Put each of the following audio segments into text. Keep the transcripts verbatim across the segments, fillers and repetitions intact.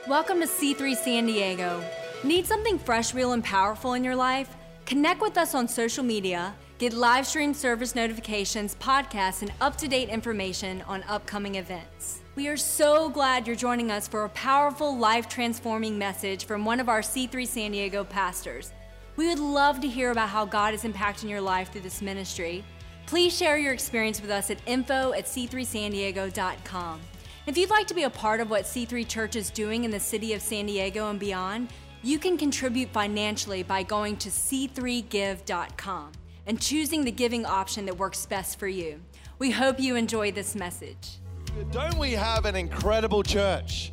Welcome to C three San Diego. Need something fresh, real, and powerful in your life? Connect with us on social media, get live stream service notifications, podcasts, and up-to-date information on upcoming events. We are so glad you're joining us for a powerful, life-transforming message from one of our C three San Diego pastors. We would love to hear about how God is impacting your life through this ministry. Please share your experience with us at info at c three san diego dot com. If you'd like to be a part of what C three Church is doing in the city of San Diego and beyond, you can contribute financially by going to c three give dot com and choosing the giving option that works best for you. We hope you enjoy this message. Don't we have an incredible church?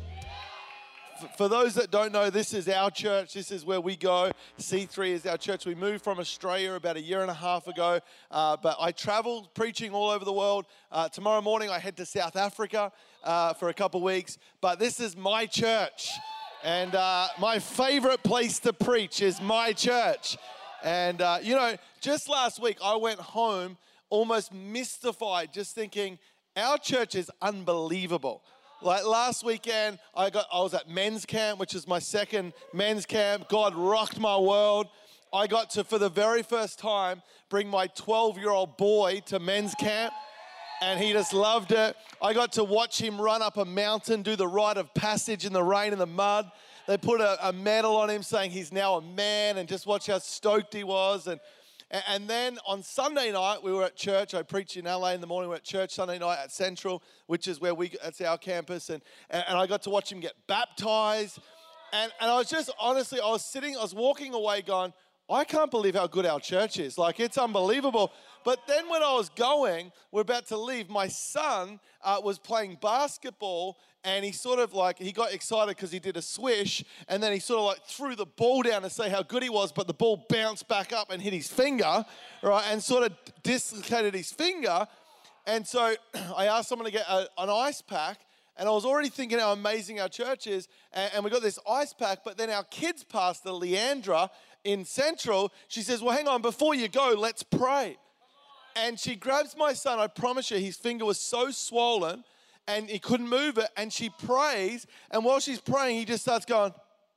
For those that don't know, this is our church. This is where we go. C three is our church. We moved from Australia about a year and a half ago, uh, but I travel preaching all over the world. Uh, tomorrow morning, I head to South Africa uh, for a couple weeks, but this is my church. And uh, my favorite place to preach is my church. And, uh, you know, just last week, I went home almost mystified, just thinking, our church is unbelievable. Like last weekend, I got I was at men's camp, which is my second men's camp. God rocked my world. I got to, for the very first time, bring my twelve-year-old boy to men's camp, and he just loved it. I got to watch him run up a mountain, do the rite of passage in the rain and the mud. They put a, a medal on him saying he's now a man, and just watch how stoked he was. And And then on Sunday night, we were at church. I preached in L A in the morning. We were at church Sunday night at Central, which is where we, that's our campus. And, and I got to watch him get baptized. And, and I was just, honestly, I was sitting, I was walking away going, I can't believe how good our church is. Like, it's unbelievable. But then when I was going, we're about to leave, my son uh, was playing basketball, and he sort of like, he got excited because he did a swish, and then he sort of like threw the ball down to say how good he was, but the ball bounced back up and hit his finger, right, and sort of dislocated his finger. And so I asked someone to get a, an ice pack, and I was already thinking how amazing our church is, and, and we got this ice pack, but then our kids pastor, Leandra, in Central, she says, well, hang on, before you go, let's pray. And she grabs my son. I promise you, his finger was so swollen, and he couldn't move it, and she prays, and while she's praying, he just starts going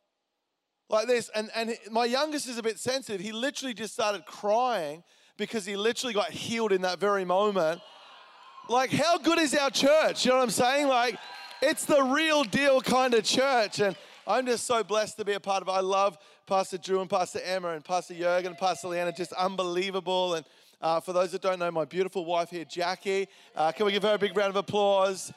like this, and, and my youngest is a bit sensitive. He literally just started crying because he literally got healed in that very moment. Like, how good is our church? You know what I'm saying? Like, it's the real deal kind of church, and I'm just so blessed to be a part of it. I love Pastor Drew and Pastor Emma and Pastor Jurgen and Pastor Leanna, just unbelievable. And uh, for those that don't know, my beautiful wife here, Jackie, uh, can we give her a big round of applause?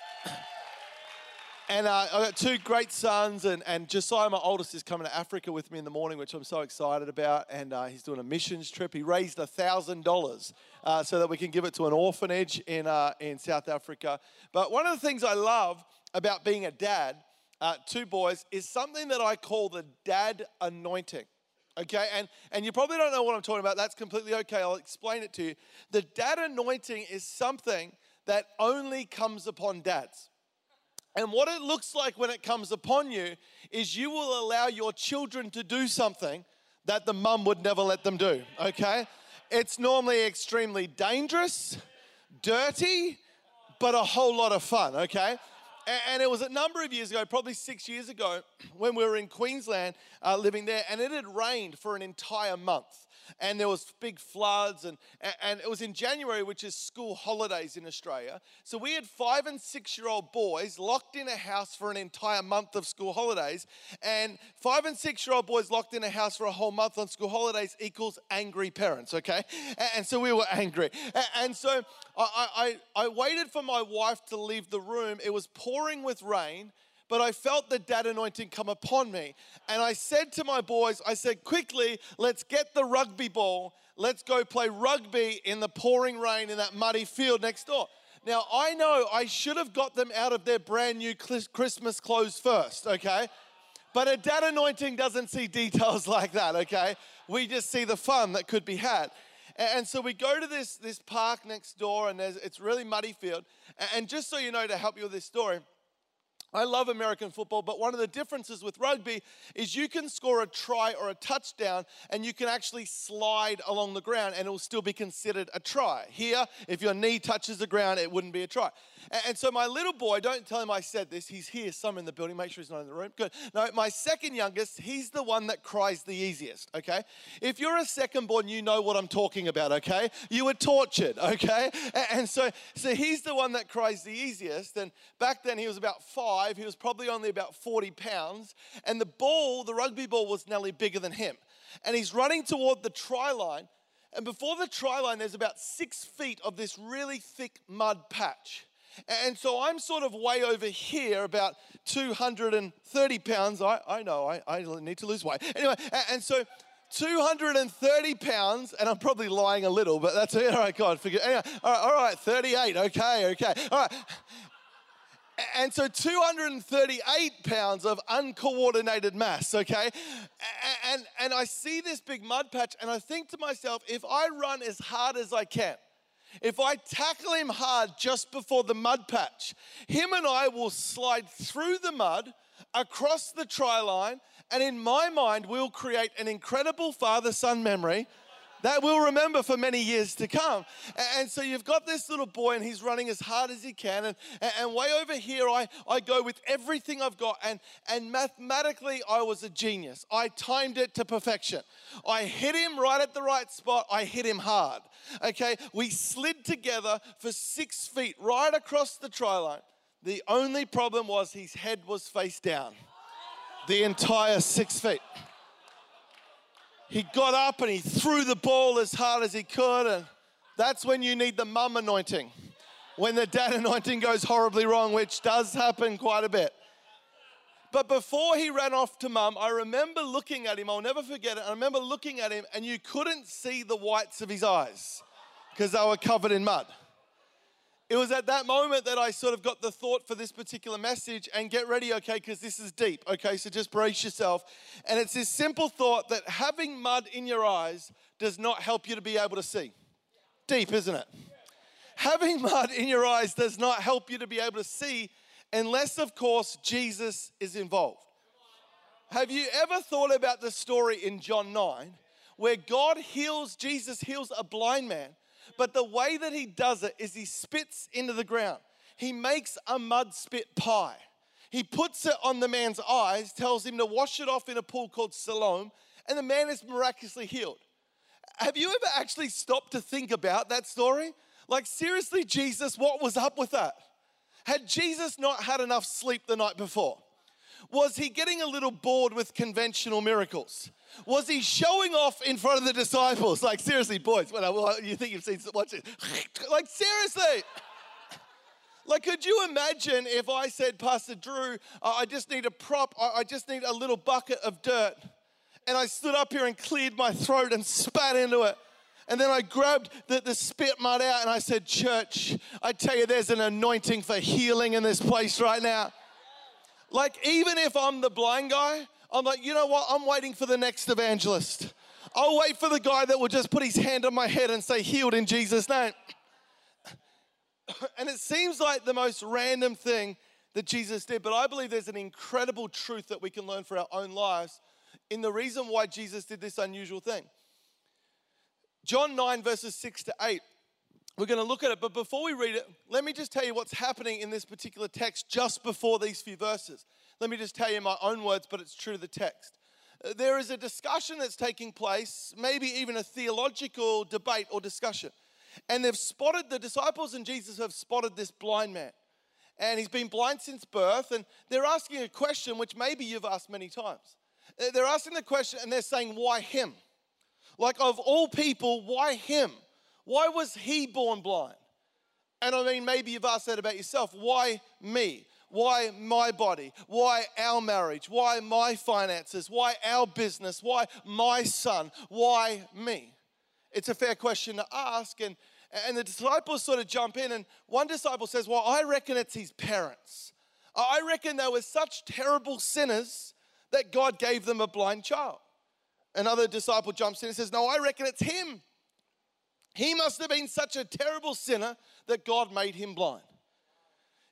And uh, I've got two great sons, and, and Josiah, my oldest, is coming to Africa with me in the morning, which I'm so excited about, and uh, he's doing a missions trip. He raised one thousand dollars uh, so that we can give it to an orphanage in, uh, in South Africa. But one of the things I love about being a dad, uh, two boys, is something that I call the dad anointing. Okay, and, and you probably don't know what I'm talking about. That's completely okay. I'll explain it to you. The dad anointing is something that only comes upon dads. And what it looks like when it comes upon you is you will allow your children to do something that the mum would never let them do, okay? It's normally extremely dangerous, dirty, but a whole lot of fun, okay? And it was a number of years ago, probably six years ago, when we were in Queensland uh, living there, and it had rained for an entire month. And there was big floods, and, and it was in January, which is school holidays in Australia. So we had five and six-year-old boys locked in a house for an entire month of school holidays. And five and six-year-old boys locked in a house for a whole month on school holidays equals angry parents, okay? And so we were angry. And so I, I, I waited for my wife to leave the room. It was pouring with rain, but I felt the dad anointing come upon me. And I said to my boys, I said, quickly, let's get the rugby ball. Let's go play rugby in the pouring rain in that muddy field next door. Now, I know I should have got them out of their brand new Christmas clothes first, okay? But a dad anointing doesn't see details like that, okay? We just see the fun that could be had. And so we go to this, this park next door, and there's, it's really muddy field. And just so you know, to help you with this story, I love American football, but one of the differences with rugby is you can score a try or a touchdown and you can actually slide along the ground and it will still be considered a try. Here, if your knee touches the ground, it wouldn't be a try. And so my little boy, don't tell him I said this, he's here somewhere in the building, make sure he's not in the room. Good. No, my second youngest, he's the one that cries the easiest, okay? If you're a second born, you know what I'm talking about, okay? You were tortured, okay? And so, so he's the one that cries the easiest, and back then he was about five. He was probably only about forty pounds. And the ball, the rugby ball, was nearly bigger than him. And he's running toward the try line. And before the try line, there's about six feet of this really thick mud patch. And so I'm sort of way over here, about two hundred thirty pounds. I, I know, I, I need to lose weight. Anyway, and so two hundred thirty pounds, and I'm probably lying a little, but that's it. All right, God, forget. Anyway, all right, all right, thirty-eight, okay, okay. All right. And so two hundred thirty-eight pounds of uncoordinated mass, okay? And, and I see this big mud patch and I think to myself, if I run as hard as I can, if I tackle him hard just before the mud patch, him and I will slide through the mud, across the try line, and in my mind, we'll create an incredible father-son memory that we'll remember for many years to come. And so you've got this little boy and he's running as hard as he can. And, and way over here, I, I go with everything I've got. And, and mathematically, I was a genius. I timed it to perfection. I hit him right at the right spot. I hit him hard. Okay, we slid together for six feet right across the try line. The only problem was his head was face down. The entire six feet. He got up and he threw the ball as hard as he could, and that's when you need the mum anointing. When the dad anointing goes horribly wrong, which does happen quite a bit. But before he ran off to mum, I remember looking at him, I'll never forget it, I remember looking at him and you couldn't see the whites of his eyes because they were covered in mud. It was at that moment that I sort of got the thought for this particular message, and get ready, okay, because this is deep, okay, so just brace yourself. And it's this simple thought that having mud in your eyes does not help you to be able to see. Deep, isn't it? Having mud in your eyes does not help you to be able to see unless, of course, Jesus is involved. Have you ever thought about the story in John nine where God heals, Jesus heals a blind man? But the way that he does it is he spits into the ground. He makes a mud spit pie. He puts it on the man's eyes, tells him to wash it off in a pool called Siloam, and the man is miraculously healed. Have you ever actually stopped to think about that story? Like, seriously, Jesus, what was up with that? Had Jesus not had enough sleep the night before? Was he getting a little bored with conventional miracles? Was he showing off in front of the disciples? Like, seriously, boys, what, you think you've seen, watch it. Like, seriously. Like, could you imagine if I said, Pastor Drew, uh, I just need a prop, I, I just need a little bucket of dirt. And I stood up here and cleared my throat and spat into it. And then I grabbed the, the spit mud out and I said, church, I tell you, there's an anointing for healing in this place right now. Like, even if I'm the blind guy, I'm like, you know what? I'm waiting for the next evangelist. I'll wait for the guy that will just put his hand on my head and say, healed in Jesus' name. And it seems like the most random thing that Jesus did, but I believe there's an incredible truth that we can learn for our own lives in the reason why Jesus did this unusual thing. John nine, verses six to eight. We're going to look at it, but before we read it, let me just tell you what's happening in this particular text just before these few verses. Let me just tell you in my own words, but it's true to the text. There is a discussion that's taking place, maybe even a theological debate or discussion. And they've spotted, the disciples and Jesus have spotted this blind man. And he's been blind since birth, and they're asking a question which maybe you've asked many times. They're asking the question and they're saying, why him? Like, of all people, why him? Why was he born blind? And I mean, maybe you've asked that about yourself. Why me? Why my body? Why our marriage? Why my finances? Why our business? Why my son? Why me? It's a fair question to ask. And, and the disciples sort of jump in. And one disciple says, well, I reckon it's his parents. I reckon they were such terrible sinners that God gave them a blind child. Another disciple jumps in and says, no, I reckon it's him. He must have been such a terrible sinner that God made him blind.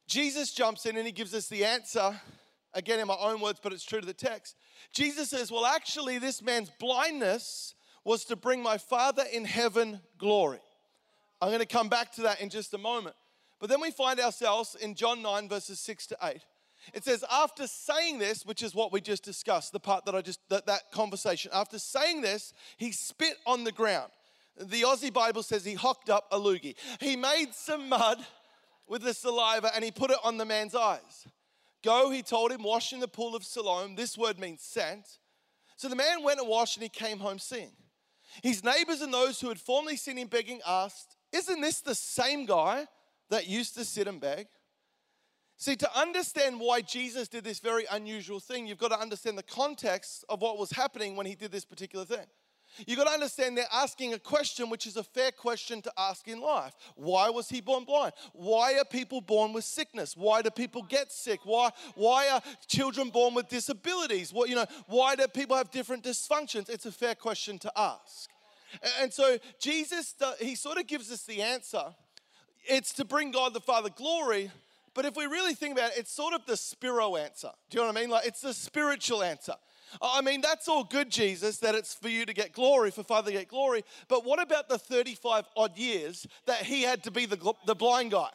Jesus jumps in and he gives us the answer, again in my own words, but it's true to the text. Jesus says, well, actually, this man's blindness was to bring my Father in heaven glory. I'm going to come back to that in just a moment. But then we find ourselves in John nine, verses six to eight. It says, after saying this, which is what we just discussed, the part that I just, that, that conversation, after saying this, he spit on the ground. The Aussie Bible says he hocked up a loogie. He made some mud with the saliva and he put it on the man's eyes. Go, he told him, wash in the pool of Siloam. This word means sent. So the man went and washed and he came home seeing. His neighbors and those who had formerly seen him begging asked, isn't this the same guy that used to sit and beg? See, to understand why Jesus did this very unusual thing, you've got to understand the context of what was happening when he did this particular thing. You've got to understand they're asking a question which is a fair question to ask in life. Why was he born blind? Why are people born with sickness? Why do people get sick? Why, why are children born with disabilities? What, you know, why do people have different dysfunctions? It's a fair question to ask. And so Jesus, he sort of gives us the answer. It's to bring God the Father glory. But if we really think about it, it's sort of the spiro answer. Do you know what I mean? Like, it's the spiritual answer. I mean, that's all good, Jesus, that it's for you to get glory, for Father to get glory. But what about the thirty-five odd years that he had to be the, the blind guy?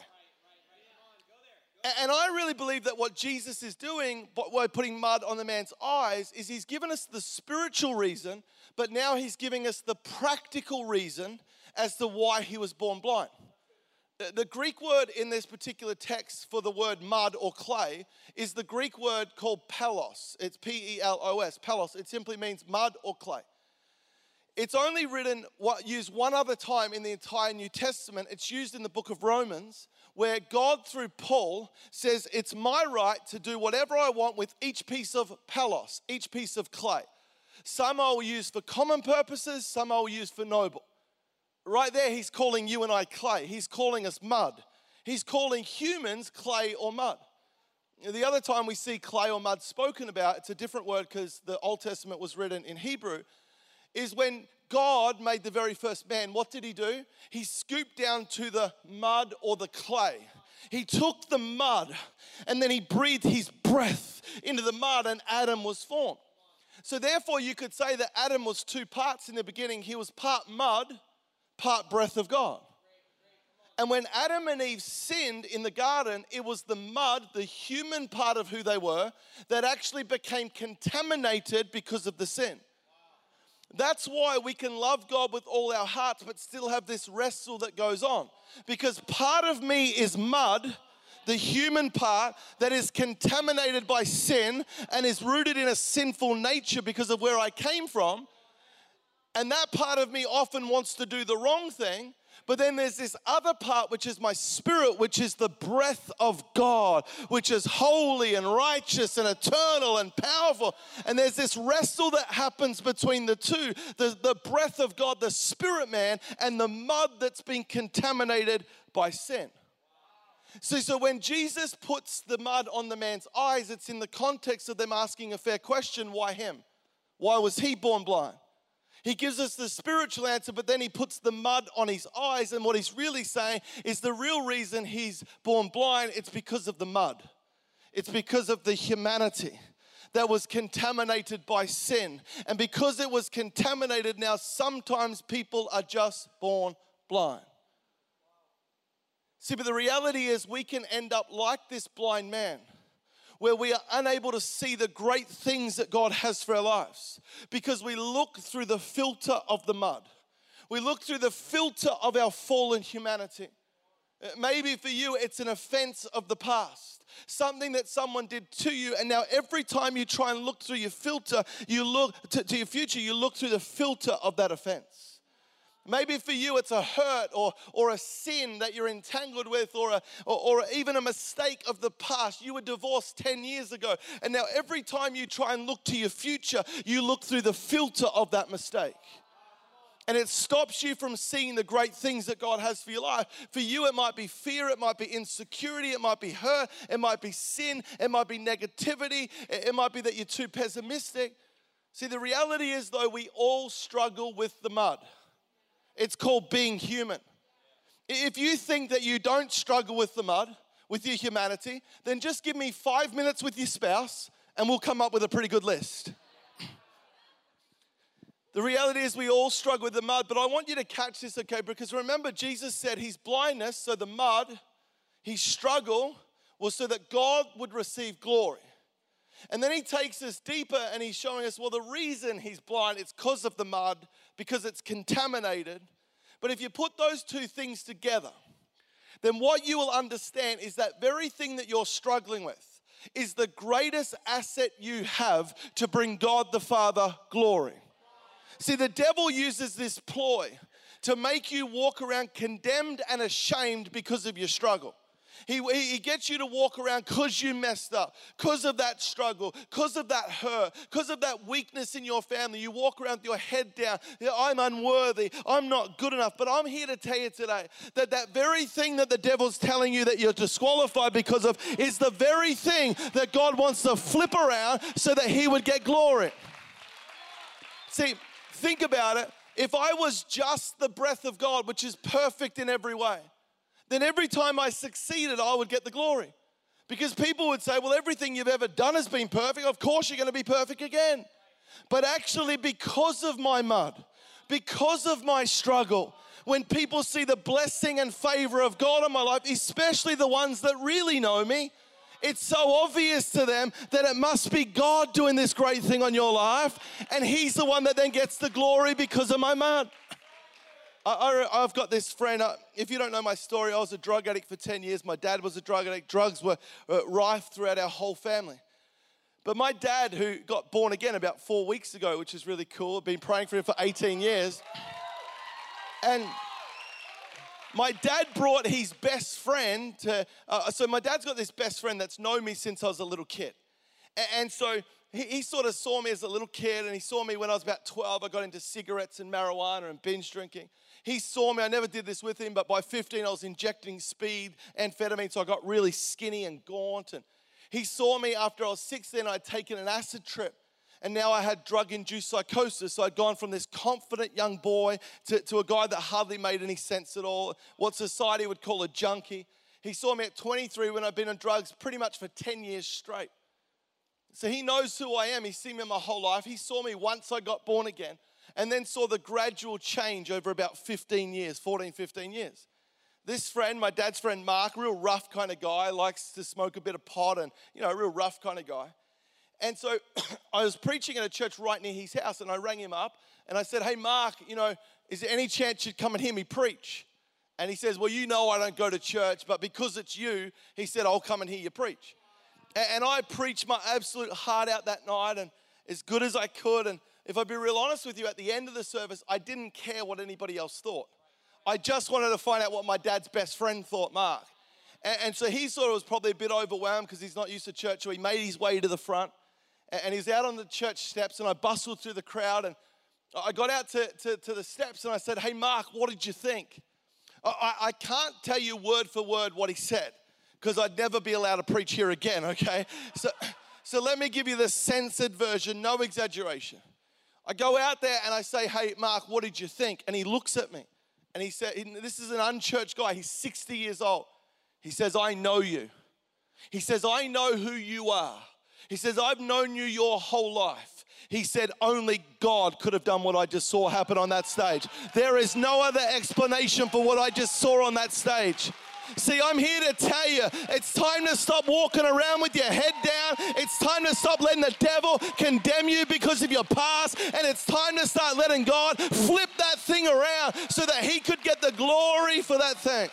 And I really believe that what Jesus is doing by putting mud on the man's eyes is he's given us the spiritual reason, but now he's giving us the practical reason as to why he was born blind. The Greek word in this particular text for the word mud or clay is the Greek word called pelos. It's P E L O S, pelos. It simply means mud or clay. It's only written, used one other time in the entire New Testament. It's used in the book of Romans, where God, through Paul, says, it's my right to do whatever I want with each piece of pelos, each piece of clay. Some I will use for common purposes, some I will use for noble. Right there, he's calling you and I clay. He's calling us mud. He's calling humans clay or mud. The other time we see clay or mud spoken about, it's a different word because the Old Testament was written in Hebrew, is when God made the very first man. What did he do? He scooped down to the mud or the clay. He took the mud and then he breathed his breath into the mud and Adam was formed. So therefore you could say that Adam was two parts in the beginning. He was part mud, part breath of God. And when Adam and Eve sinned in the garden, it was the mud, the human part of who they were, that actually became contaminated because of the sin. That's why we can love God with all our hearts, but still have this wrestle that goes on. Because part of me is mud, the human part that is contaminated by sin and is rooted in a sinful nature because of where I came from. And that part of me often wants to do the wrong thing. But then there's this other part, which is my spirit, which is the breath of God, which is holy and righteous and eternal and powerful. And there's this wrestle that happens between the two, the, the breath of God, the spirit man, and the mud that's been contaminated by sin. So, so when Jesus puts the mud on the man's eyes, it's in the context of them asking a fair question, why him? Why was he born blind? He gives us the spiritual answer, but then he puts the mud on his eyes. And what he's really saying is the real reason he's born blind, it's because of the mud. It's because of the humanity that was contaminated by sin. And because it was contaminated, now sometimes people are just born blind. See, but the reality is we can end up like this blind man, where we are unable to see the great things that God has for our lives because we look through the filter of the mud. We look through the filter of our fallen humanity. Maybe for you, it's an offense of the past, something that someone did to you, and now every time you try and look through your filter, you look to, to your future, you look through the filter of that offense. Maybe for you it's a hurt or, or a sin that you're entangled with or, a, or, or even a mistake of the past. You were divorced ten years ago, and now every time you try and look to your future, you look through the filter of that mistake. And it stops you from seeing the great things that God has for your life. For you, it might be fear, it might be insecurity, it might be hurt, it might be sin, it might be negativity, it might be that you're too pessimistic. See, the reality is, though, we all struggle with the mud. It's called being human. If you think that you don't struggle with the mud, with your humanity, then just give me five minutes with your spouse and we'll come up with a pretty good list. The reality is we all struggle with the mud, but I want you to catch this, okay? Because remember, Jesus said his blindness, so the mud, his struggle was so that God would receive glory. And then he takes us deeper and he's showing us, well, the reason he's blind, it's because of the mud, because it's contaminated. But if you put those two things together, then what you will understand is that very thing that you're struggling with is the greatest asset you have to bring God the Father glory. See, the devil uses this ploy to make you walk around condemned and ashamed because of your struggle. He, he gets you to walk around because you messed up, because of that struggle, because of that hurt, because of that weakness in your family. You walk around with your head down. I'm unworthy. I'm not good enough. But I'm here to tell you today that that very thing that the devil's telling you that you're disqualified because of is the very thing that God wants to flip around so that he would get glory. See, think about it. If I was just the breath of God, which is perfect in every way, then every time I succeeded, I would get the glory. Because people would say, well, everything you've ever done has been perfect. Of course you're going to be perfect again. But actually, because of my mud, because of my struggle, when people see the blessing and favor of God in my life, especially the ones that really know me, it's so obvious to them that it must be God doing this great thing on your life, and he's the one that then gets the glory because of my mud. I, I, I've got this friend, uh, if you don't know my story, I was a drug addict for ten years. My dad was a drug addict. Drugs were uh, rife throughout our whole family. But my dad, who got born again about four weeks ago, which is really cool, I've been praying for him for eighteen years, and my dad brought his best friend to, uh, so my dad's got this best friend that's known me since I was a little kid. And, and so he, he sort of saw me as a little kid, and he saw me when I was about twelve. I got into cigarettes and marijuana and binge drinking. He saw me, I never did this with him, but by fifteen I was injecting speed, amphetamine, so I got really skinny and gaunt. And he saw me after I was sixteen, I'd taken an acid trip. And now I had drug-induced psychosis. So I'd gone from this confident young boy to, to a guy that hardly made any sense at all, what society would call a junkie. He saw me at twenty-three when I'd been on drugs pretty much for ten years straight. So he knows who I am. He's seen me my whole life. He saw me once I got born again and then saw the gradual change over about fifteen years, fourteen, fifteen years. This friend, my dad's friend Mark, real rough kind of guy, likes to smoke a bit of pot and, you know, a real rough kind of guy. And so I was preaching at a church right near his house, and I rang him up and I said, hey, Mark, you know, is there any chance you'd come and hear me preach? And he says, well, you know I don't go to church, but because it's you, he said, I'll come and hear you preach. And I preached my absolute heart out that night and as good as I could. And if I'd be real honest with you, at the end of the service, I didn't care what anybody else thought. I just wanted to find out what my dad's best friend thought, Mark. And so he sort of was probably a bit overwhelmed because he's not used to church, so he made his way to the front. And he's out on the church steps, and I bustled through the crowd, and I got out to, to, to the steps, and I said, hey, Mark, what did you think? I, I can't tell you word for word what he said, because I'd never be allowed to preach here again, okay? So, so let me give you the censored version, no exaggeration. I go out there, and I say, hey, Mark, what did you think? And he looks at me, and he said, this is an unchurched guy. He's sixty years old. He says, I know you. He says, I know who you are. He says, I've known you your whole life. He said, only God could have done what I just saw happen on that stage. There is no other explanation for what I just saw on that stage. See, I'm here to tell you, it's time to stop walking around with your head down. It's time to stop letting the devil condemn you because of your past. And it's time to start letting God flip that thing around so that he could get the glory for that thing.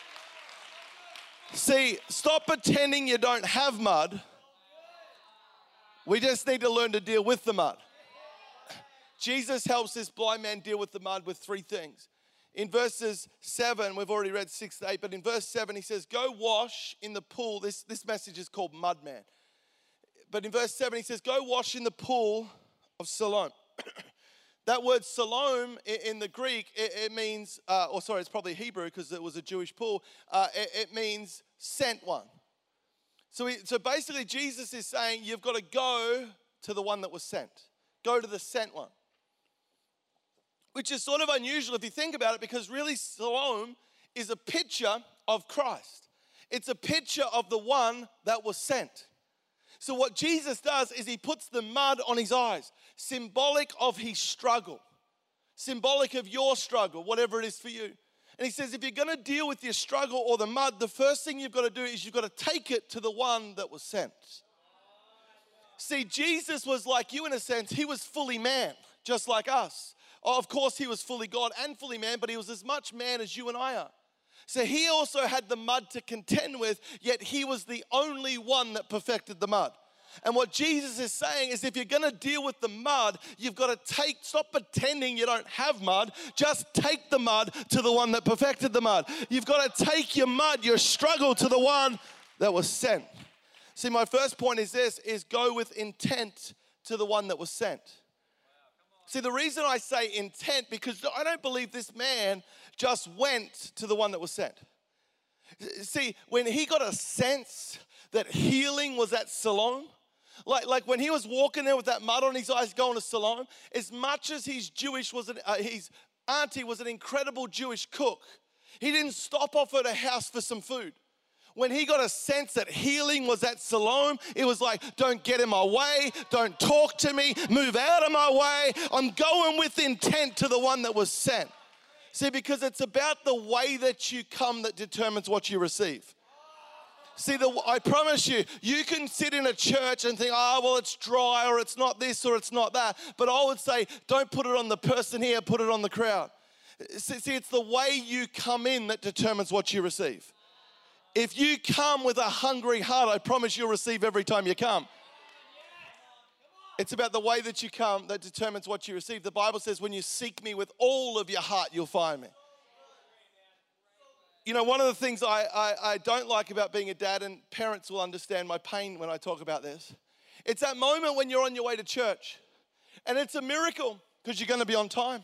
See, stop pretending you don't have mud. We just need to learn to deal with the mud. Jesus helps this blind man deal with the mud with three things. In verses seven, we've already read six to eight, but in verse seven, he says, go wash in the pool. This, this message is called Mud Man. But in verse seven, he says, go wash in the pool of Siloam. That word Siloam in the Greek, it, it means, uh, or sorry, it's probably Hebrew because it was a Jewish pool. Uh, it, it means sent one. So, we, so basically, Jesus is saying you've got to go to the one that was sent. Go to the sent one. Which is sort of unusual if you think about it, because really Siloam is a picture of Christ. It's a picture of the one that was sent. So what Jesus does is he puts the mud on his eyes, symbolic of his struggle, symbolic of your struggle, whatever it is for you. And he says, if you're going to deal with your struggle or the mud, the first thing you've got to do is you've got to take it to the one that was sent. See, Jesus was like you in a sense. He was fully man, just like us. Of course, he was fully God and fully man, but he was as much man as you and I are. So he also had the mud to contend with, yet he was the only one that perfected the mud. And what Jesus is saying is if you're going to deal with the mud, you've got to take, stop pretending you don't have mud. Just take the mud to the one that perfected the mud. You've got to take your mud, your struggle to the one that was sent. See, my first point is this, is go with intent to the one that was sent. See, the reason I say intent, because I don't believe this man just went to the one that was sent. See, when he got a sense that healing was at Siloam, like, like when he was walking there with that mud on his eyes going to Siloam, as much as his Jewish was an, uh, his auntie was an incredible Jewish cook, he didn't stop off at a house for some food. When he got a sense that healing was at Siloam, it was like, don't get in my way, don't talk to me, move out of my way. I'm going with intent to the one that was sent. See, because it's about the way that you come that determines what you receive. See, the, I promise you, you can sit in a church and think, oh, well, it's dry or it's not this or it's not that. But I would say, don't put it on the person here, put it on the crowd. See, see it's the way you come in that determines what you receive. If you come with a hungry heart, I promise you'll receive every time you come. It's about the way that you come that determines what you receive. The Bible says when you seek me with all of your heart, you'll find me. You know, one of the things I, I, I don't like about being a dad, and parents will understand my pain when I talk about this, it's that moment when you're on your way to church, and it's a miracle because you're going to be on time.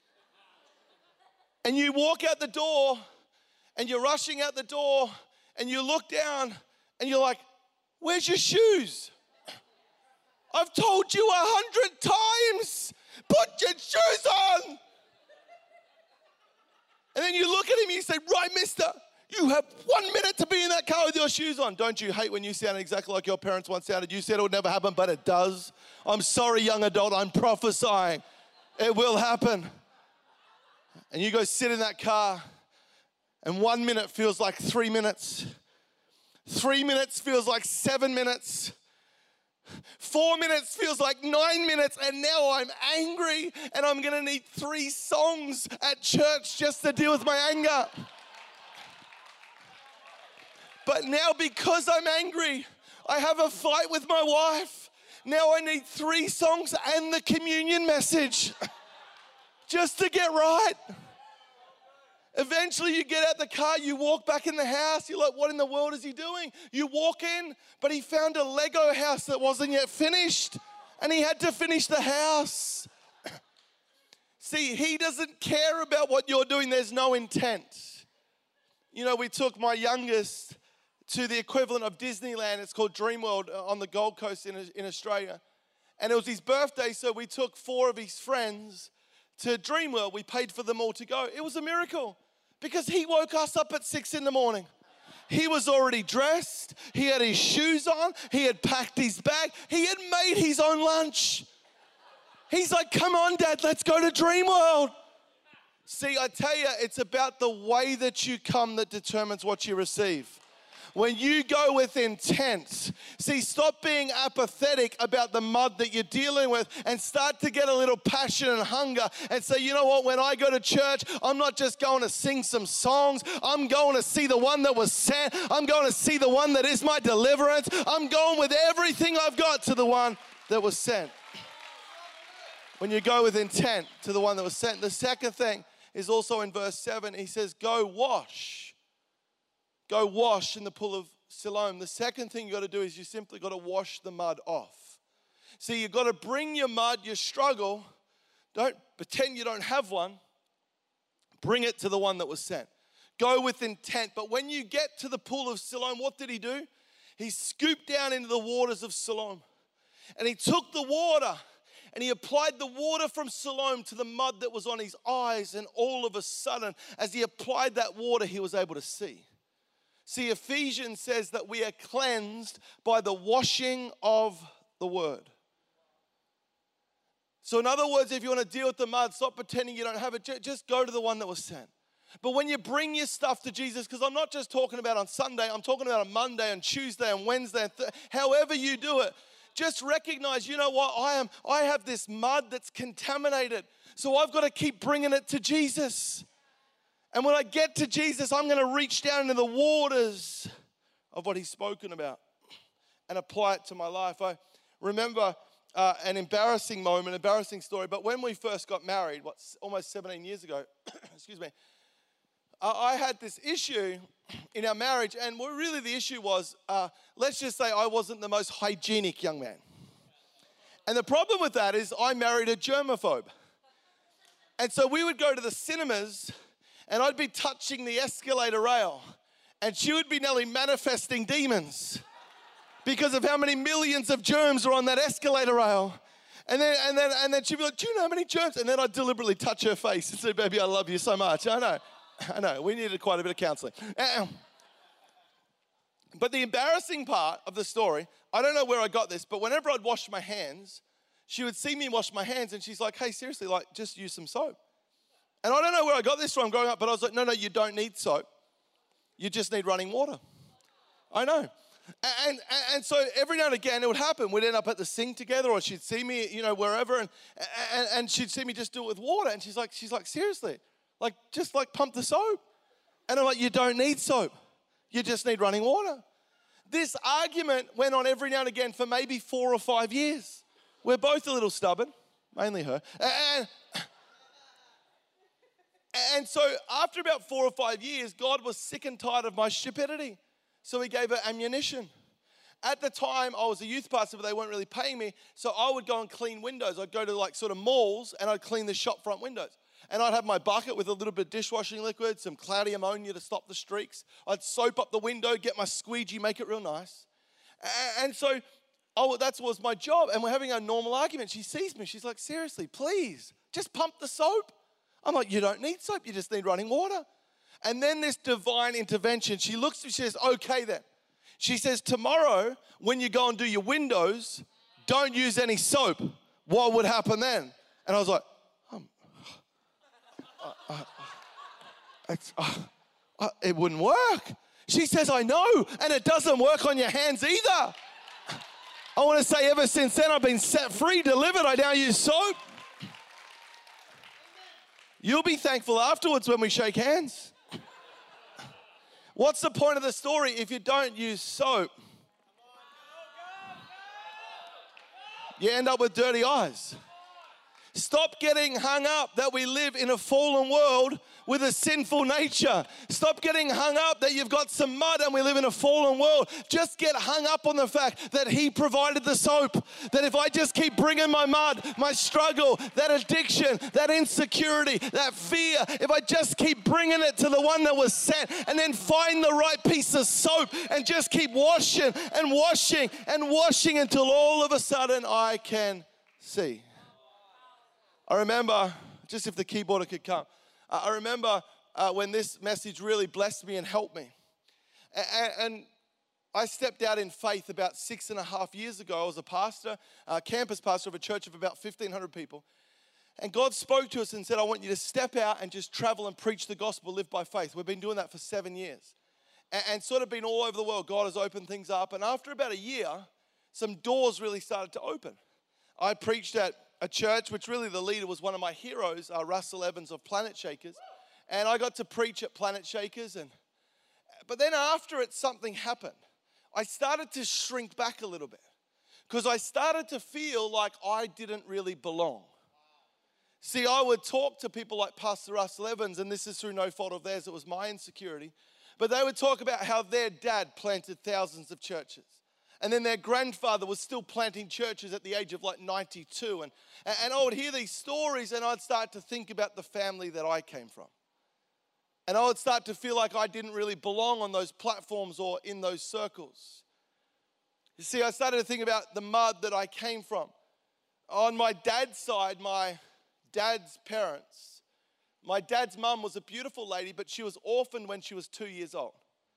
And you walk out the door, and you're rushing out the door, and you look down and you're like, where's your shoes? I've told you a hundred times, put your shoes on. And then you look at him and you say, right, mister, you have one minute to be in that car with your shoes on. Don't you hate when you sound exactly like your parents once sounded? You said it would never happen, but it does. I'm sorry, young adult, I'm prophesying. It will happen. And you go sit in that car, and one minute feels like three minutes. Three minutes feels like seven minutes. Four minutes feels like nine minutes. And now I'm angry and I'm going to need three songs at church just to deal with my anger. But now because I'm angry, I have a fight with my wife. Now I need three songs and the communion message just to get right. Eventually you get out the car, you walk back in the house, you're like, what in the world is he doing? You walk in, but he found a Lego house that wasn't yet finished, and he had to finish the house. See, he doesn't care about what you're doing. There's no intent. You know, we took my youngest to the equivalent of Disneyland. It's called Dreamworld on the Gold Coast in, in Australia. And it was his birthday, so we took four of his friends to Dreamworld. We paid for them all to go. It was a miracle because he woke us up at six in the morning. He was already dressed. He had his shoes on. He had packed his bag. He had made his own lunch. He's like, come on, Dad, let's go to Dreamworld. See, I tell you, it's about the way that you come that determines what you receive. When you go with intent, see, stop being apathetic about the mud that you're dealing with and start to get a little passion and hunger and say, you know what, when I go to church, I'm not just going to sing some songs. I'm going to see the one that was sent. I'm going to see the one that is my deliverance. I'm going with everything I've got to the one that was sent. When you go with intent to the one that was sent. The second thing is also in verse seven. He says, go wash. Go wash in the pool of Siloam. The second thing you got to do is you simply got to wash the mud off. See, you've got to bring your mud, your struggle. Don't pretend you don't have one. Bring it to the one that was sent. Go with intent. But when you get to the pool of Siloam, what did he do? He scooped down into the waters of Siloam. And he took the water and he applied the water from Siloam to the mud that was on his eyes. And all of a sudden, as he applied that water, he was able to see. See, Ephesians says that we are cleansed by the washing of the word. So in other words, if you want to deal with the mud, stop pretending you don't have it. Just go to the one that was sent. But when you bring your stuff to Jesus, because I'm not just talking about on Sunday, I'm talking about on Monday and Tuesday and Wednesday, and th- however you do it, just recognize, you know what, I am. I have this mud that's contaminated. So I've got to keep bringing it to Jesus. And when I get to Jesus, I'm going to reach down into the waters of what he's spoken about and apply it to my life. I remember uh, an embarrassing moment, embarrassing story, but when we first got married, what, almost seventeen years ago, excuse me, uh, I had this issue in our marriage, and what really the issue was, uh, let's just say I wasn't the most hygienic young man. And the problem with that is I married a germaphobe. And so we would go to the cinemas, and I'd be touching the escalator rail, and she would be nearly manifesting demons because of how many millions of germs are on that escalator rail. And then, and then, and then she'd be like, do you know how many germs? And then I'd deliberately touch her face and say, baby, I love you so much. I know, I know, we needed quite a bit of counseling. But the embarrassing part of the story, I don't know where I got this, but whenever I'd wash my hands, she would see me wash my hands, and she's like, hey, seriously, like, just use some soap. And I don't know where I got this from growing up, but I was like, no, no, you don't need soap. You just need running water. I know. And, and, and so every now and again, it would happen. We'd end up at the sink together, or she'd see me, you know, wherever, and, and, and she'd see me just do it with water. And she's like, she's like, seriously, like, just like pump the soap. And I'm like, you don't need soap. You just need running water. This argument went on every now and again for maybe four or five years. We're both a little stubborn, mainly her. And, and so after about four or five years, God was sick and tired of my stupidity. So he gave her ammunition. At the time, I was a youth pastor, but they weren't really paying me. So I would go and clean windows. I'd go to like sort of malls, and I'd clean the shop front windows. And I'd have my bucket with a little bit of dishwashing liquid, some cloudy ammonia to stop the streaks. I'd soap up the window, get my squeegee, make it real nice. And so oh, that was my job. And we're having a normal argument. She sees me. She's like, seriously, please, just pump the soap. I'm like, you don't need soap. You just need running water. And then this divine intervention, she looks at me, she says, okay then. She says, tomorrow, when you go and do your windows, don't use any soap. What would happen then? And I was like, um, uh, uh, it's, uh, uh, it wouldn't work. She says, I know, and it doesn't work on your hands either. I want to say ever since then, I've been set free, delivered. I now use soap. You'll be thankful afterwards when we shake hands. What's the point of the story if you don't use soap? You end up with dirty eyes. Stop getting hung up that we live in a fallen world with a sinful nature. Stop getting hung up that you've got some mud and we live in a fallen world. Just get hung up on the fact that he provided the soap. That if I just keep bringing my mud, my struggle, that addiction, that insecurity, that fear, if I just keep bringing it to the one that was sent and then find the right piece of soap and just keep washing and washing and washing until all of a sudden I can see. I remember, just if the keyboarder could come, uh, I remember uh, when this message really blessed me and helped me. And, and I stepped out in faith about six and a half years ago. I was a pastor, a campus pastor of a church of about fifteen hundred people. And God spoke to us and said, I want you to step out and just travel and preach the gospel, live by faith. We've been doing that for seven years. And, and sort of been all over the world. God has opened things up. And after about a year, some doors really started to open. I preached at a church, which really the leader was one of my heroes, uh, Russell Evans of Planet Shakers. And I got to preach at Planet Shakers. And, but then after it, something happened. I started to shrink back a little bit because I started to feel like I didn't really belong. See, I would talk to people like Pastor Russell Evans, and this is through no fault of theirs, it was my insecurity. But they would talk about how their dad planted thousands of churches. And then their grandfather was still planting churches at the age of like ninety-two. And, and I would hear these stories and I'd start to think about the family that I came from. And I would start to feel like I didn't really belong on those platforms or in those circles. You see, I started to think about the mud that I came from. On my dad's side, my dad's parents, my dad's mum was a beautiful lady, but she was orphaned when she was two years old.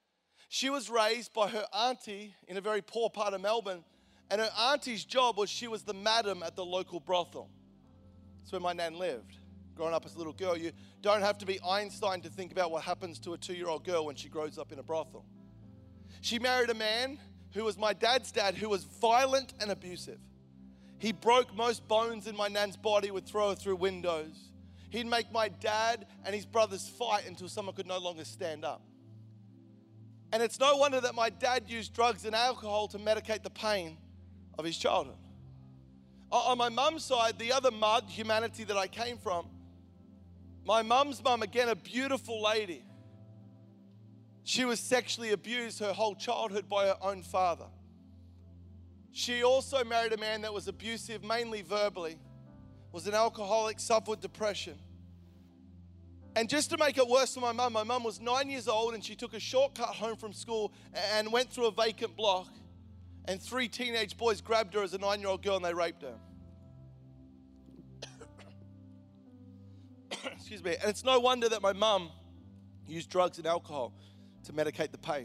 She was raised by her auntie in a very poor part of Melbourne, and her auntie's job was she was the madam at the local brothel. That's where my nan lived. Growing up as a little girl, you don't have to be Einstein to think about what happens to a two-year-old girl when she grows up in a brothel. She married a man who was my dad's dad, who was violent and abusive. He broke most bones in my nan's body, would throw her through windows. He'd make my dad and his brothers fight until someone could no longer stand up. And it's no wonder that my dad used drugs and alcohol to medicate the pain of his childhood. On my mum's side, the other mud, humanity that I came from, my mum's mum, again, a beautiful lady. She was sexually abused her whole childhood by her own father. She also married a man that was abusive, mainly verbally, was an alcoholic, suffered with depression. And just to make it worse for my mum, my mum was nine years old and she took a shortcut home from school and went through a vacant block, and three teenage boys grabbed her as a nine-year-old girl and they raped her. Excuse me. And it's no wonder that my mum used drugs and alcohol to medicate the pain.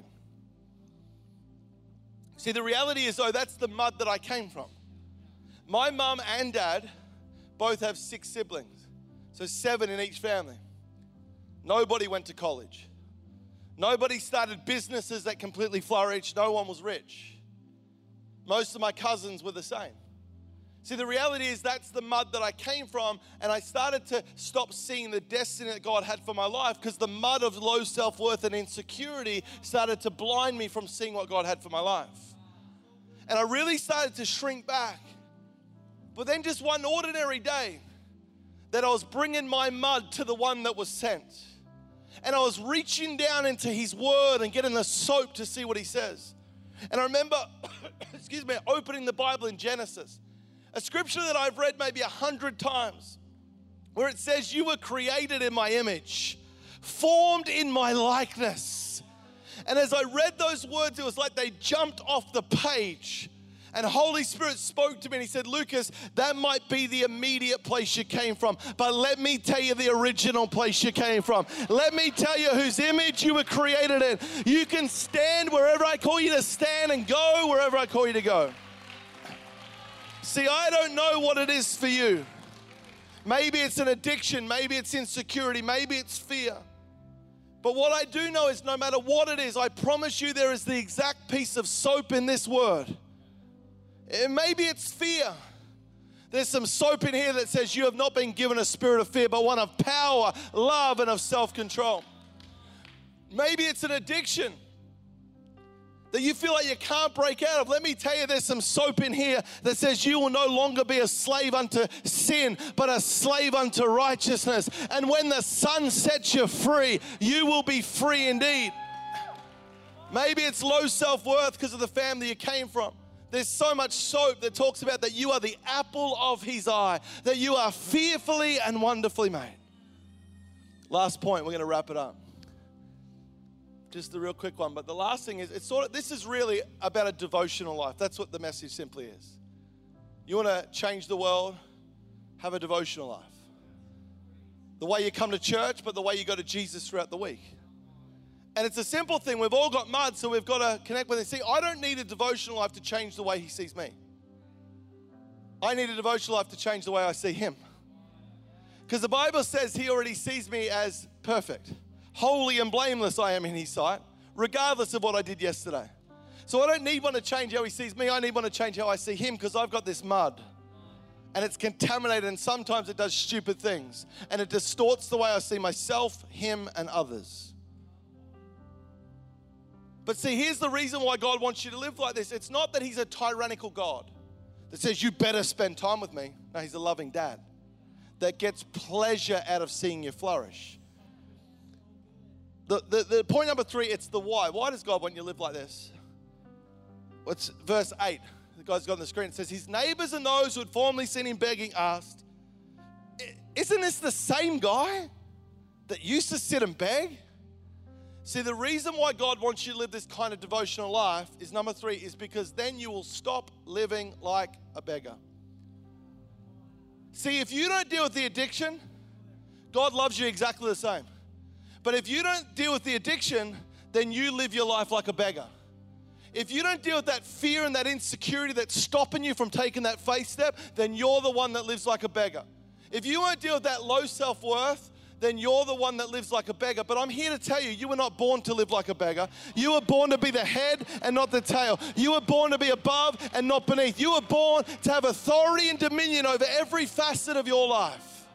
See, the reality is, though, that's the mud that I came from. My mum and dad both have six siblings, so seven in each family. Nobody went to college. Nobody started businesses that completely flourished. No one was rich. Most of my cousins were the same. See, the reality is that's the mud that I came from, and I started to stop seeing the destiny that God had for my life because the mud of low self-worth and insecurity started to blind me from seeing what God had for my life. And I really started to shrink back. But then just one ordinary day that I was bringing my mud to the one that was sent. And I was reaching down into his word and getting the soap to see what he says. And I remember, excuse me, opening the Bible in Genesis. A scripture that I've read maybe a hundred times, where it says, you were created in my image, formed in my likeness. And as I read those words, it was like they jumped off the page. And the Holy Spirit spoke to me and he said, Lucas, that might be the immediate place you came from, but let me tell you the original place you came from. Let me tell you whose image you were created in. You can stand wherever I call you to stand and go wherever I call you to go. See, I don't know what it is for you. Maybe it's an addiction, maybe it's insecurity, maybe it's fear. But what I do know is no matter what it is, I promise you there is the exact piece of soap in this word. And maybe it's fear. There's some soap in here that says you have not been given a spirit of fear, but one of power, love, and of self-control. Maybe it's an addiction that you feel like you can't break out of. Let me tell you, there's some soap in here that says you will no longer be a slave unto sin, but a slave unto righteousness. And when the Son sets you free, you will be free indeed. Maybe it's low self-worth because of the family you came from. There's so much soap that talks about that you are the apple of his eye, that you are fearfully and wonderfully made. Last point, we're going to wrap it up. Just a real quick one, but the last thing is, it's sort of, this is really about a devotional life. That's what the message simply is. You want to change the world? Have a devotional life. The way you come to church, but the way you go to Jesus throughout the week. And it's a simple thing. We've all got mud, so we've got to connect with him. See, I don't need a devotional life to change the way he sees me. I need a devotional life to change the way I see him. Because the Bible says he already sees me as perfect. Holy and blameless I am in his sight, regardless of what I did yesterday. So I don't need one to change how he sees me. I need one to change how I see him, because I've got this mud. And it's contaminated, and sometimes it does stupid things. And it distorts the way I see myself, him, and others. But see, here's the reason why God wants you to live like this. It's not that he's a tyrannical God that says you better spend time with me. No, he's a loving dad that gets pleasure out of seeing you flourish. The, the, the point number three, it's the why. Why does God want you to live like this? It's verse eight. The guy's got on the screen. It says, his neighbors and those who had formerly seen him begging asked, isn't this the same guy that used to sit and beg? See, the reason why God wants you to live this kind of devotional life is number three, is because then you will stop living like a beggar. See, if you don't deal with the addiction, God loves you exactly the same. But if you don't deal with the addiction, then you live your life like a beggar. If you don't deal with that fear and that insecurity that's stopping you from taking that faith step, then you're the one that lives like a beggar. If you won't deal with that low self-worth, then you're the one that lives like a beggar. But I'm here to tell you, you were not born to live like a beggar. You were born to be the head and not the tail. You were born to be above and not beneath. You were born to have authority and dominion over every facet of your life.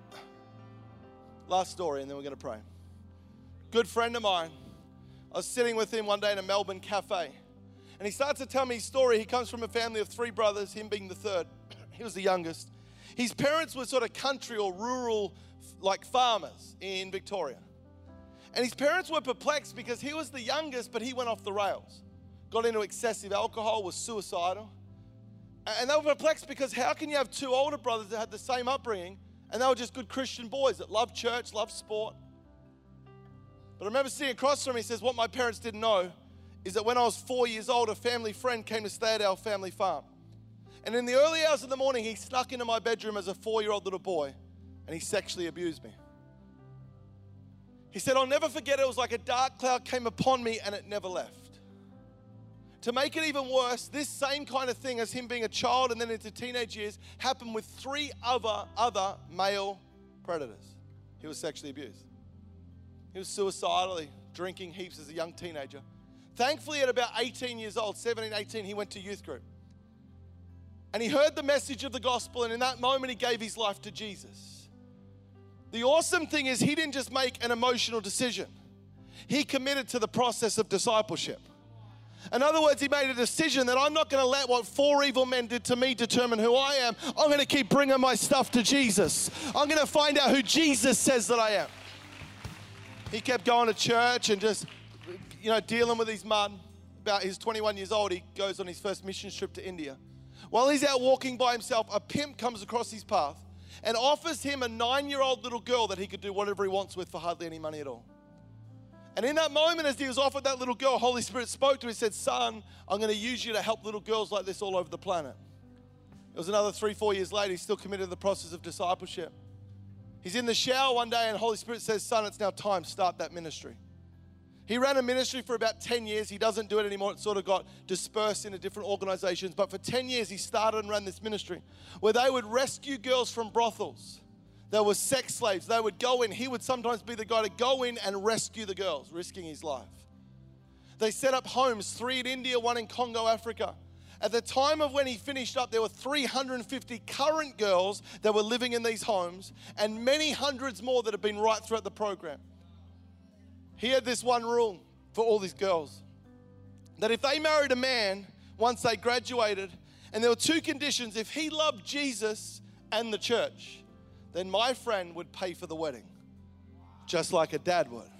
Last story, and then we're going to pray. Good friend of mine, I was sitting with him one day in a Melbourne cafe, and he starts to tell me his story. He comes from a family of three brothers, him being the third. He was the youngest. His parents were sort of country or rural, like farmers in Victoria. And his parents were perplexed because he was the youngest, but he went off the rails. Got into excessive alcohol, was suicidal. And they were perplexed because how can you have two older brothers that had the same upbringing and they were just good Christian boys that loved church, loved sport? But I remember sitting across from him, he says, what my parents didn't know is that when I was four years old, a family friend came to stay at our family farm. And in the early hours of the morning, he snuck into my bedroom as a four-year-old little boy, and he sexually abused me. He said, I'll never forget it. It was like a dark cloud came upon me, and it never left. To make it even worse, this same kind of thing as him being a child and then into teenage years happened with three other, other male predators. He was sexually abused. He was suicidally drinking heaps as a young teenager. Thankfully, at about eighteen years old, seventeen, eighteen, he went to youth group. And he heard the message of the gospel, and in that moment, he gave his life to Jesus. The awesome thing is he didn't just make an emotional decision. He committed to the process of discipleship. In other words, he made a decision that I'm not going to let what four evil men did to me determine who I am. I'm going to keep bringing my stuff to Jesus. I'm going to find out who Jesus says that I am. He kept going to church and just, you know, dealing with his mud. About he's twenty-one years old, he goes on his first mission trip to India. While he's out walking by himself, a pimp comes across his path and offers him a nine-year-old little girl that he could do whatever he wants with for hardly any money at all. And in that moment, as he was offered that little girl, Holy Spirit spoke to him and said, son, I'm going to use you to help little girls like this all over the planet. It was another three, four years later, he's still committed to the process of discipleship. He's in the shower one day and Holy Spirit says, son, it's now time, start that ministry. He ran a ministry for about ten years. He doesn't do it anymore. It sort of got dispersed into different organizations. But for ten years, he started and ran this ministry where they would rescue girls from brothels. There were sex slaves. They would go in. He would sometimes be the guy to go in and rescue the girls, risking his life. They set up homes, three in India, one in Congo, Africa. At the time of when he finished up, there were three hundred fifty current girls that were living in these homes and many hundreds more that have been right throughout the program. He had this one rule for all these girls, that if they married a man once they graduated, and there were two conditions, if he loved Jesus and the church, then my friend would pay for the wedding, just like a dad would.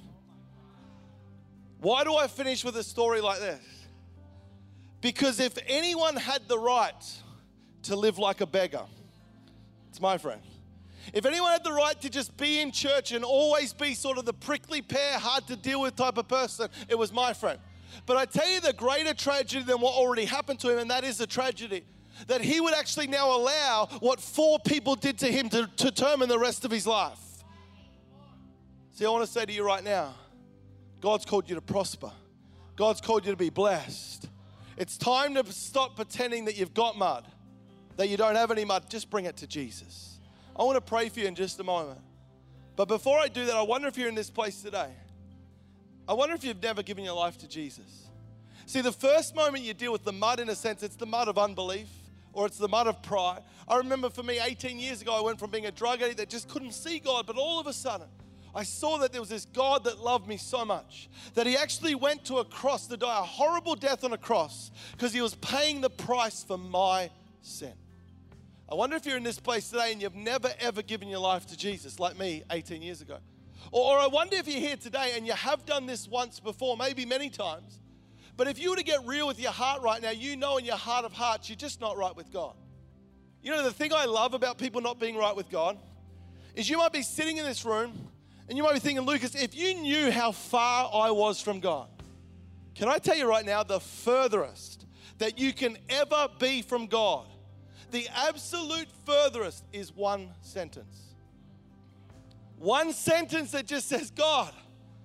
Why do I finish with a story like this? Because if anyone had the right to live like a beggar, it's my friend. If anyone had the right to just be in church and always be sort of the prickly pear, hard to deal with type of person, it was my friend. But I tell you the greater tragedy than what already happened to him, and that is the tragedy, that he would actually now allow what four people did to him to, to determine the rest of his life. See, I want to say to you right now, God's called you to prosper. God's called you to be blessed. It's time to stop pretending that you've got mud, that you don't have any mud. Just bring it to Jesus. I want to pray for you in just a moment. But before I do that, I wonder if you're in this place today. I wonder if you've never given your life to Jesus. See, the first moment you deal with the mud, in a sense, it's the mud of unbelief or it's the mud of pride. I remember for me, eighteen years ago, I went from being a drug addict that just couldn't see God, but all of a sudden, I saw that there was this God that loved me so much that he actually went to a cross to die a horrible death on a cross because he was paying the price for my sin. I wonder if you're in this place today and you've never ever given your life to Jesus like me eighteen years ago. Or, or I wonder if you're here today and you have done this once before, maybe many times. But if you were to get real with your heart right now, you know in your heart of hearts, you're just not right with God. You know, the thing I love about people not being right with God is you might be sitting in this room and you might be thinking, Lucas, if you knew how far I was from God, can I tell you right now, the furthest that you can ever be from God, the absolute furthest is one sentence. One sentence that just says, God,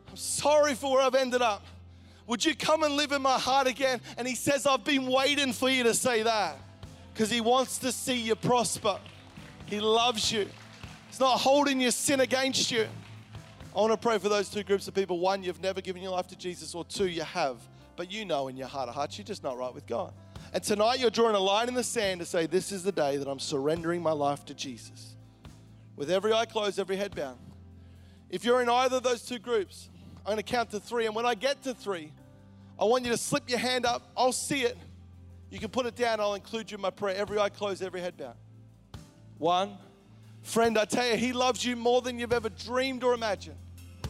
I'm sorry for where I've ended up. Would you come and live in my heart again? And he says, I've been waiting for you to say that because he wants to see you prosper. He loves you. He's not holding your sin against you. I want to pray for those two groups of people. One, you've never given your life to Jesus, or two, you have, but you know in your heart of hearts, you're just not right with God. And tonight you're drawing a line in the sand to say, this is the day that I'm surrendering my life to Jesus. With every eye closed, every head bowed. If you're in either of those two groups, I'm going to count to three. And when I get to three, I want you to slip your hand up. I'll see it. You can put it down. I'll include you in my prayer. Every eye closed, every head bowed. One. Friend, I tell you, he loves you more than you've ever dreamed or imagined.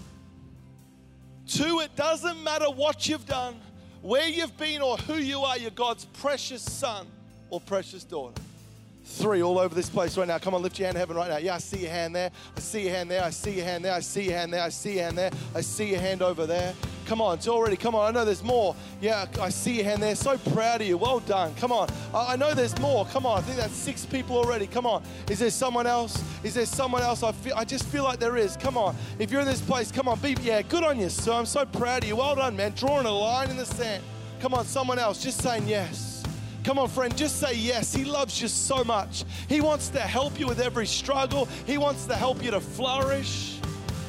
Two, it doesn't matter what you've done, where you've been, or who you are. You're God's precious son or precious daughter. Three, all over this place right now. Come on, lift your hand to heaven right now. Yeah, I see your hand there. I see your hand there. I see your hand there. I see your hand there. I see your hand there. I see your hand over there. Come on, it's already, come on. I know there's more. Yeah, I see your hand there. So proud of you. Well done. Come on. I know there's more. Come on. I think that's six people already. Come on. Is there someone else? Is there someone else? I feel, I just feel like there is. Come on. If you're in this place, come on. Be, yeah, good on you, sir. I'm so proud of you. Well done, man. Drawing a line in the sand. Come on, someone else. Just saying yes. Come on, friend, just say yes. He loves you so much. He wants to help you with every struggle. He wants to help you to flourish.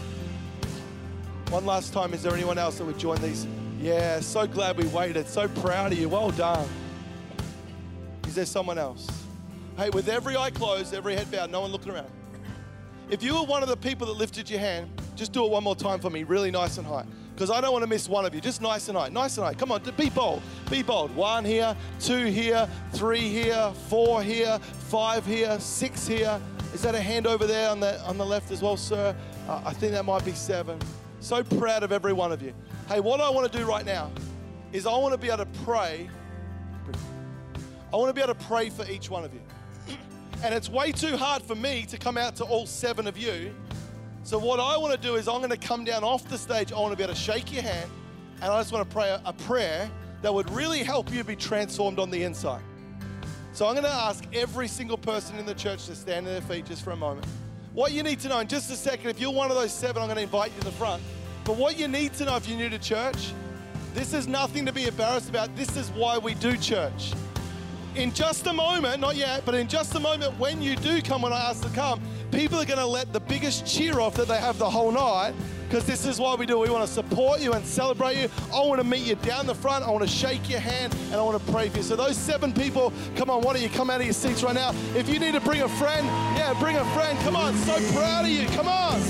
One last time, is there anyone else that would join these? Yeah, so glad we waited. So proud of you. Well done. Is there someone else? Hey, with every eye closed, every head bowed, no one looking around. If you were one of the people that lifted your hand, just do it one more time for me, really nice and high. Because I don't want to miss one of you. Just nice and high, nice and high. Come on, be bold, be bold. One here, two here, three here, four here, five here, six here. Is that a hand over there on the, on the left as well, sir? Uh, I think that might be seven. So proud of every one of you. Hey, what I want to do right now is I want to be able to pray. I want to be able to pray for each one of you. And it's way too hard for me to come out to all seven of you. So what I want to do is I'm going to come down off the stage. I want to be able to shake your hand, and I just want to pray a, a prayer that would really help you be transformed on the inside. So I'm going to ask every single person in the church to stand on their feet just for a moment. What you need to know in just a second, if you're one of those seven, I'm going to invite you to the front. But what you need to know if you're new to church, this is nothing to be embarrassed about. This is why we do church. In just a moment, not yet, but in just a moment when you do come, when I ask to come, people are going to let the biggest cheer off that they have the whole night, because this is why we do. We want to support you and celebrate you. I want to meet you down the front. I want to shake your hand, and I want to pray for you. So those seven people, come on, why don't you come out of your seats right now? If you need to bring a friend, yeah, bring a friend. Come on, so proud of you. Come on.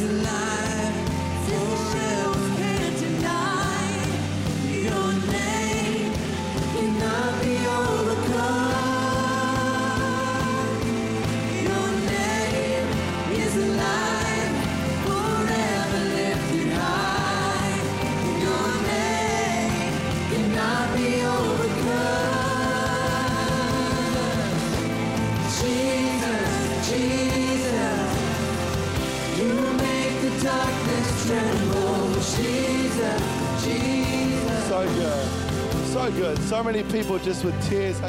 So good, so good. So many people just with tears.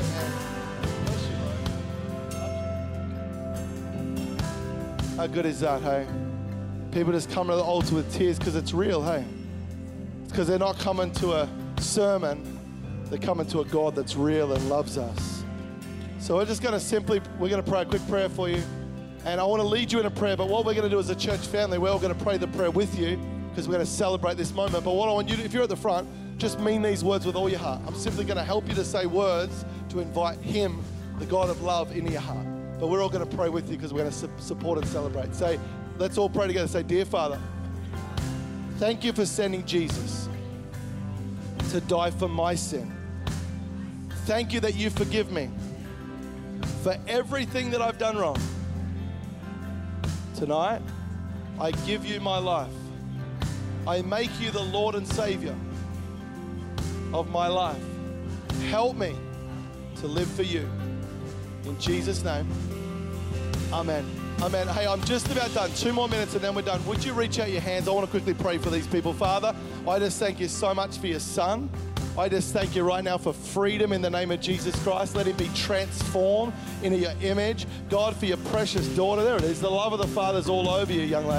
How good is that, hey? People just come to the altar with tears because it's real, hey? It's because they're not coming to a sermon. They're coming to a God that's real and loves us. So we're just going to simply, we're going to pray a quick prayer for you. And I want to lead you in a prayer, but what we're going to do as a church family, we're all going to pray the prayer with you because we're going to celebrate this moment. But what I want you to, if you're at the front, just mean these words with all your heart. I'm simply going to help you to say words to invite Him, the God of love, into your heart. But we're all going to pray with you because we're going to su- support and celebrate. Say, let's all pray together. Say, Dear Father, thank you for sending Jesus to die for my sin. Thank you that you forgive me for everything that I've done wrong. Tonight, I give you my life. I make you the Lord and Savior of my life. Help me to live for you. In Jesus' name, amen. Amen. Hey, I'm just about done. Two more minutes and then we're done. Would you reach out your hands? I want to quickly pray for these people. Father, I just thank you so much for your son. I just thank you right now for freedom in the name of Jesus Christ. Let him be transformed into your image. God, for your precious daughter. There it is. The love of the Father's all over you, young lady.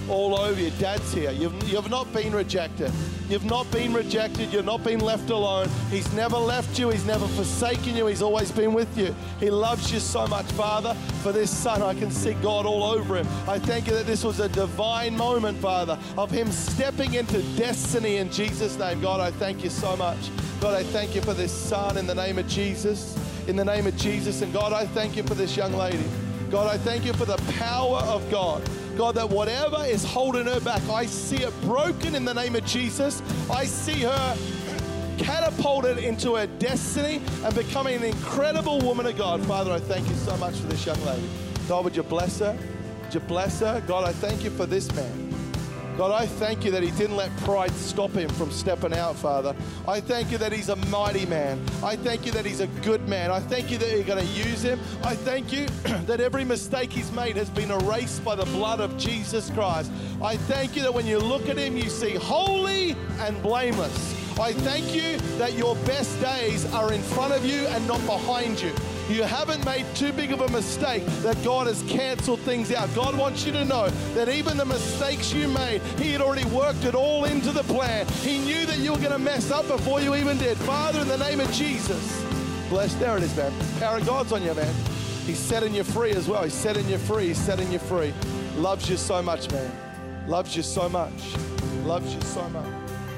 all over you. Dad's here. You've, you've not been rejected. You've not been rejected. You've not been left alone. He's never left you. He's never forsaken you. He's always been with you. He loves you so much, Father. For this son, I can see God all over him. I thank you that this was a divine moment, Father, of him stepping into destiny in Jesus' name. God, I thank you so much. God, I thank you for this son in the name of Jesus. In the name of Jesus. And God, I thank you for this young lady. God, I thank you for the power of God. God, that whatever is holding her back, I see it broken in the name of Jesus. I see her catapulted into her destiny and becoming an incredible woman of God. Father, I thank you so much for this young lady. God, would you bless her? Would you bless her? God, I thank you for this man. God, I thank you that he didn't let pride stop him from stepping out, Father. I thank you that he's a mighty man. I thank you that he's a good man. I thank you that you're going to use him. I thank you that every mistake he's made has been erased by the blood of Jesus Christ. I thank you that when you look at him, you see holy and blameless. I thank you that your best days are in front of you and not behind you. You haven't made too big of a mistake that God has canceled things out. God wants you to know that even the mistakes you made, he had already worked it all into the plan. He knew that you were going to mess up before you even did. Father, in the name of Jesus, bless. There it is, man. Power of God's on you, man. He's setting you free as well. He's setting you free. He's setting you free. Loves you so much, man. Loves you so much. Loves you so much.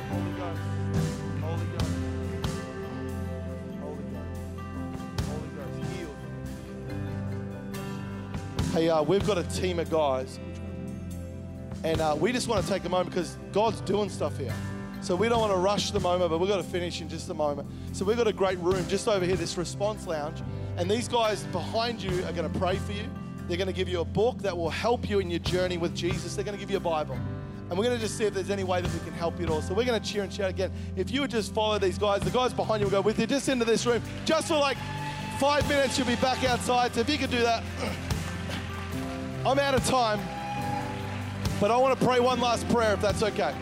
Hey, uh, we've got a team of guys, and uh, we just want to take a moment because God's doing stuff here. So we don't want to rush the moment, but we've got to finish in just a moment. So we've got a great room just over here, this response lounge, and these guys behind you are going to pray for you. They're going to give you a book that will help you in your journey with Jesus. They're going to give you a Bible. And we're going to just see if there's any way that we can help you at all. So we're going to cheer and shout again. If you would just follow these guys, the guys behind you will go with you just into this room. Just for like five minutes, you'll be back outside. So if you could do that. I'm out of time, but I want to pray one last prayer if that's okay.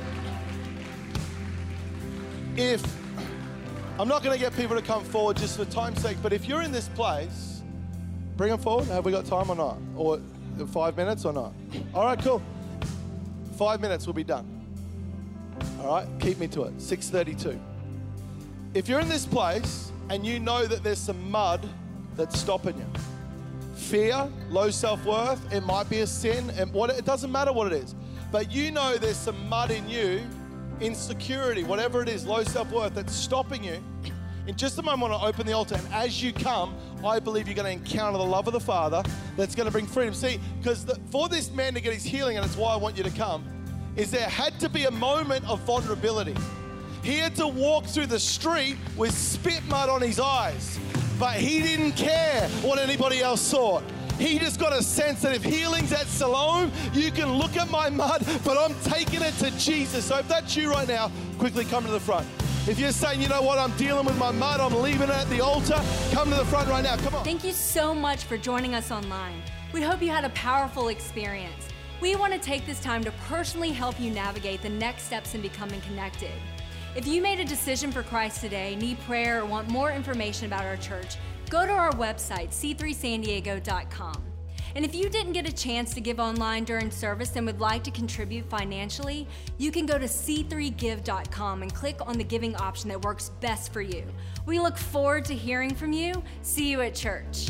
If, I'm not going to get people to come forward just for time's sake, but if you're in this place, bring them forward. Have we got time or not? Or five minutes or not? All right, cool. Five minutes will be done. All right, keep me to it. six thirty-two. If you're in this place and you know that there's some mud that's stopping you, fear, low self-worth, it might be a sin, and what it doesn't matter what it is. But you know there's some mud in you, insecurity, whatever it is, low self-worth that's stopping you. In just a moment, I want to open the altar, and as you come, I believe you're going to encounter the love of the Father that's going to bring freedom. See, because for this man to get his healing, and it's why I want you to come, is there had to be a moment of vulnerability. He had to walk through the street with spit mud on his eyes. But he didn't care what anybody else thought. He just got a sense that if healing's at Siloam, you can look at my mud, but I'm taking it to Jesus. So if that's you right now, quickly come to the front. If you're saying, you know what, I'm dealing with my mud, I'm leaving it at the altar, come to the front right now. Come on. Thank you so much for joining us online. We hope you had a powerful experience. We want to take this time to personally help you navigate the next steps in becoming connected. If you made a decision for Christ today, need prayer, or want more information about our church, go to our website, c three san diego dot com. And if you didn't get a chance to give online during service and would like to contribute financially, you can go to c three give dot com and click on the giving option that works best for you. We look forward to hearing from you. See you at church.